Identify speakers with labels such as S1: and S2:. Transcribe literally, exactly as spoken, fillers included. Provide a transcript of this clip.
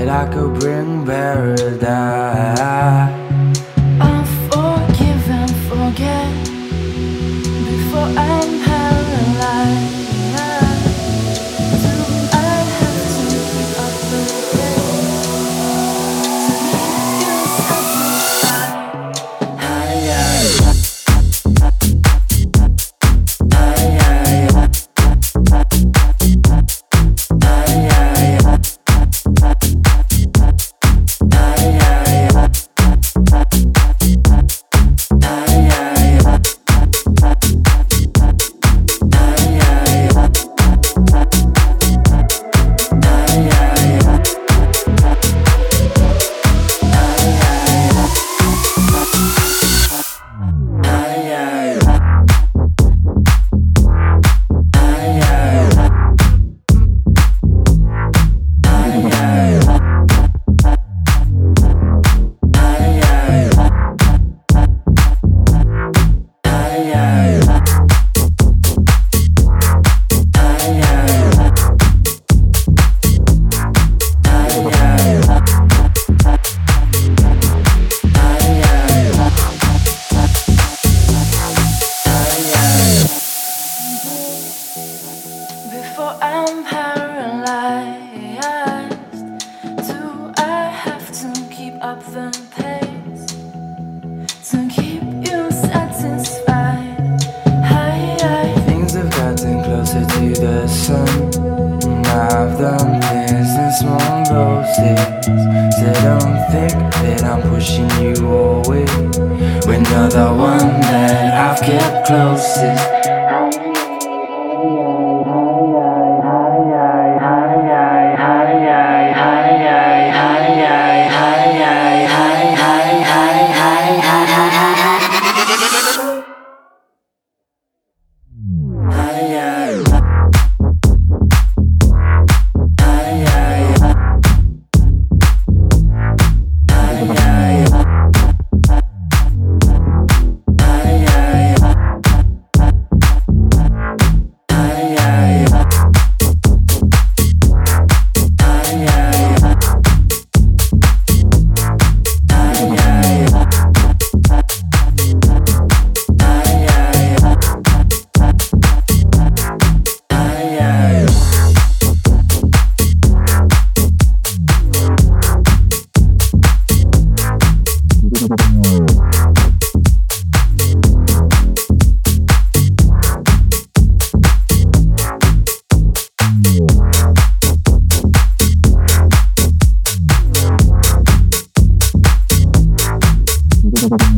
S1: that I could bring paradise.
S2: I'll forgive and forget before I'm paralyzed. Do I have to keep up the pace to keep you satisfied?
S1: Ay, ay, ay,
S2: Before I'm paralyzed, do I have to keep up the pace to keep you satisfied? Hi, hi.
S1: things have gotten closer to the sun. I've done things in small doses. So don't think that I'm pushing you away when you're the one that I've kept closest.
S3: Thank you.